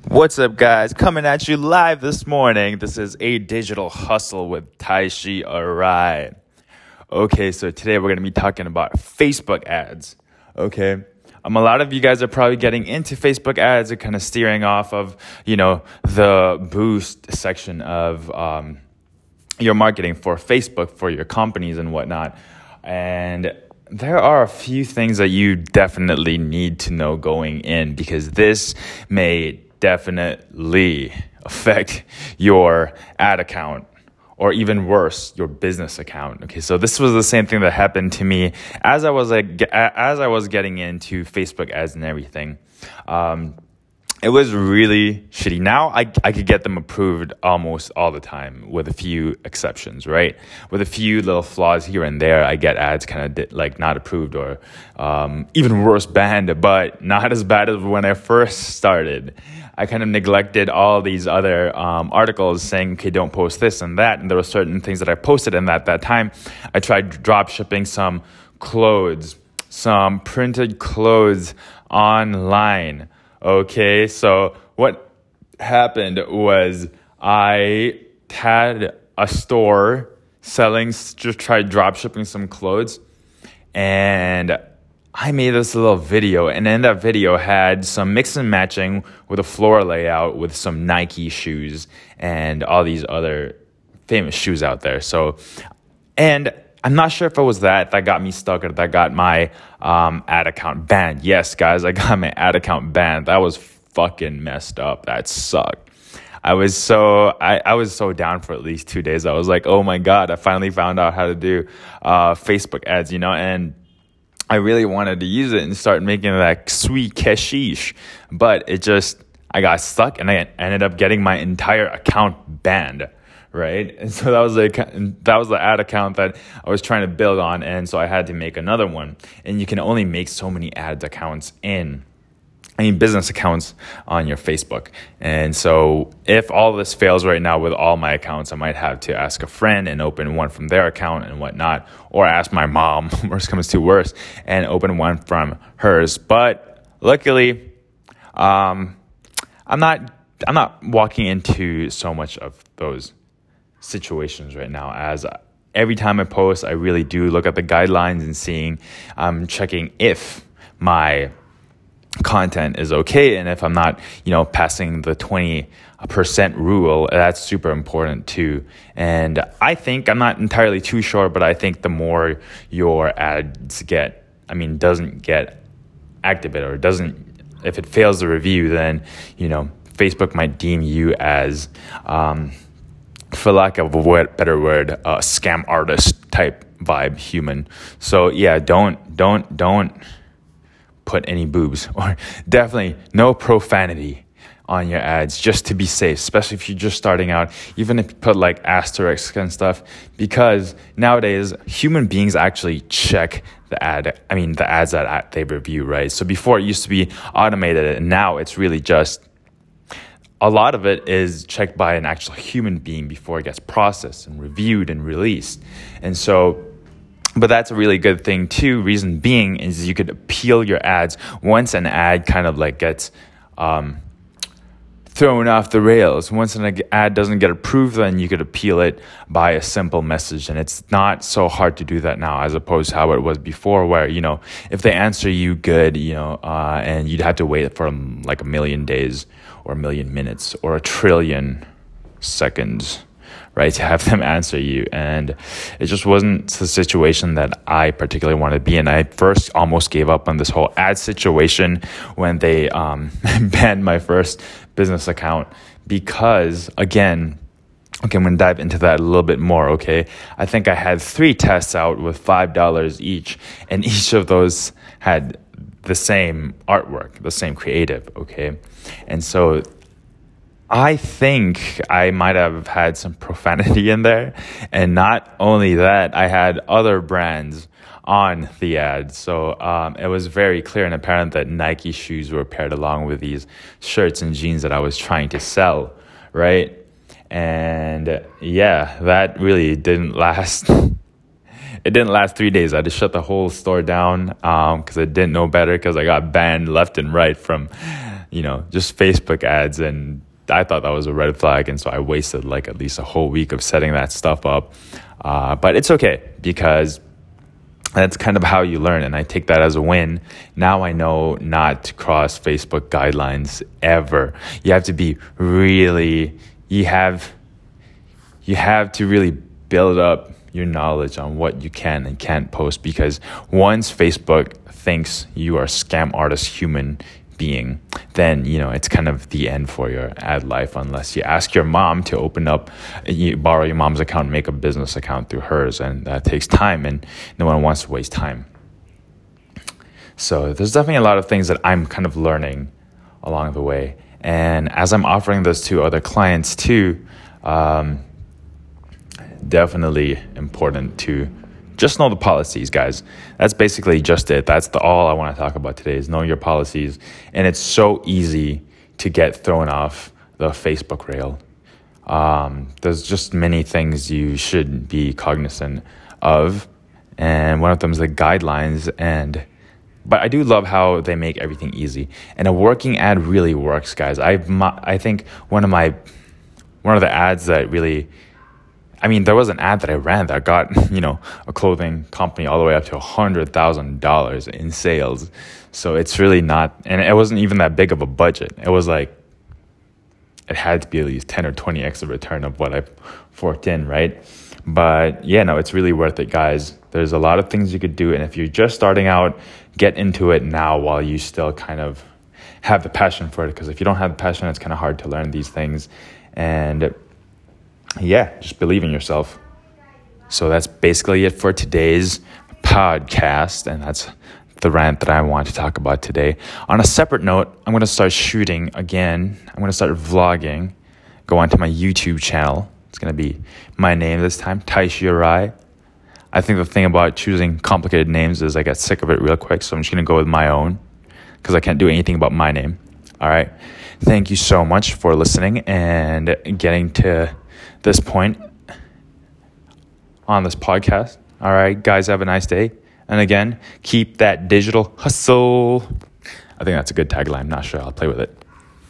What's up, guys? Coming at you live this morning. This is A Digital Hustle with Taishi Arai. Okay, so today we're going to be talking about Facebook ads. Okay, a lot of you guys are probably getting into Facebook ads and kind of steering off of, the boost section of your marketing for Facebook for your companies and whatnot. And there are a few things that you definitely need to know going in, because this may definitely affect your ad account, or even worse, your business account. Okay, so this was the same thing that happened to me as I was getting into Facebook ads and everything. It was really shitty. Now I could get them approved almost all the time, with a few exceptions, right? With a few little flaws here and there, I get ads kind of not approved, or even worse, banned, but not as bad as when I first started. I kind of neglected all these other articles saying, okay, don't post this and that. And there were certain things that I posted, and at that time, I tried drop shipping some clothes, some printed clothes online. Okay, so what happened was I had a store just tried drop shipping some clothes, and I made this little video, and in that video had some mix and matching with a floor layout with some Nike shoes and all these other famous shoes out there. And I'm not sure if it was that got me stuck, or that got my ad account banned. Yes, guys, I got my ad account banned. That was fucking messed up. That sucked. I was so down for at least 2 days. I was like, oh my God, I finally found out how to do Facebook ads, and I really wanted to use it and start making that sweet cashish. But I got stuck, and I ended up getting my entire account banned. Right. And so that was the ad account that I was trying to build on. And so I had to make another one. And you can only make so many business accounts on your Facebook. And so if all this fails right now with all my accounts, I might have to ask a friend and open one from their account and whatnot, or ask my mom, worst comes to worst, and open one from hers. But luckily, I'm not walking into so much of those situations right now, as every time I post, I really do look at the guidelines and checking if my content is okay, and if I'm not, passing the 20% rule. That's super important too. And I think, I'm not entirely too sure, but I think the more your ads doesn't get activated, or if it fails the review, then, Facebook might deem you as, for lack of a better word, scam artist type vibe human. So yeah, don't put any boobs, or definitely no profanity on your ads, just to be safe, especially if you're just starting out. Even if you put asterisks and stuff, because nowadays human beings actually check the ads that they review, right? So before it used to be automated, and now it's really just a lot of it is checked by an actual human being before it gets processed and reviewed and released. And so, but that's a really good thing too. Reason being is you could appeal your ads once an ad kind of gets thrown off the rails. Once an ad doesn't get approved, then you could appeal it by a simple message. And it's not so hard to do that now, as opposed to how it was before, where, if they answer you good, and you'd have to wait for a million days, or a million minutes, or a trillion seconds, right, to have them answer you. And it just wasn't the situation that I particularly wanted to be in. I first almost gave up on this whole ad situation when they banned my first business account, because, again, okay, I'm going to dive into that a little bit more, okay? I think I had 3 tests out with $5 each, and each of those had the same artwork, the same creative, okay? And so I think I might have had some profanity in there. And not only that, I had other brands on the ad. So it was very clear and apparent that Nike shoes were paired along with these shirts and jeans that I was trying to sell, right? And yeah, that really didn't last. It didn't last 3 days. I had to shut the whole store down because I didn't know better, because I got banned left and right from just Facebook ads. And I thought that was a red flag. And so I wasted like at least a whole week of setting that stuff up. But it's okay, because that's kind of how you learn. And I take that as a win. Now I know not to cross Facebook guidelines ever. You have to be really, you have to really build up your knowledge on what you can and can't post, because once Facebook thinks you are a scam artist human being, then it's kind of the end for your ad life, unless you ask your mom to borrow your mom's account and make a business account through hers, and that takes time, and no one wants to waste time. So there's definitely a lot of things that I'm kind of learning along the way, and as I'm offering this to other clients too, definitely important to just know the policies, guys. That's basically just it. That's all I want to talk about today, is know your policies. And it's so easy to get thrown off the Facebook rail. There's just many things you should be cognizant of. And one of them is the guidelines. But I do love how they make everything easy. And a working ad really works, guys. I think one of the ads that really... there was an ad that I ran that got, a clothing company all the way up to $100,000 in sales. So it's really not, and it wasn't even that big of a budget. It was like, it had to be at least 10 or 20x the return of what I forked in, right? But yeah, no, it's really worth it, guys. There's a lot of things you could do. And if you're just starting out, get into it now while you still kind of have the passion for it. Because if you don't have the passion, it's kind of hard to learn these things. And yeah, just believe in yourself. So that's basically it for today's podcast. And that's the rant that I want to talk about today. On a separate note, I'm going to start shooting again. I'm going to start vlogging. Go onto my YouTube channel. It's going to be my name this time, Taishi Arai. I think the thing about choosing complicated names is I get sick of it real quick. So I'm just going to go with my own, because I can't do anything about my name. All right. Thank you so much for listening and getting to this point on this podcast. All right, guys, have a nice day. And again, keep that digital hustle. I think that's a good tagline. I'm not sure. I'll play with it.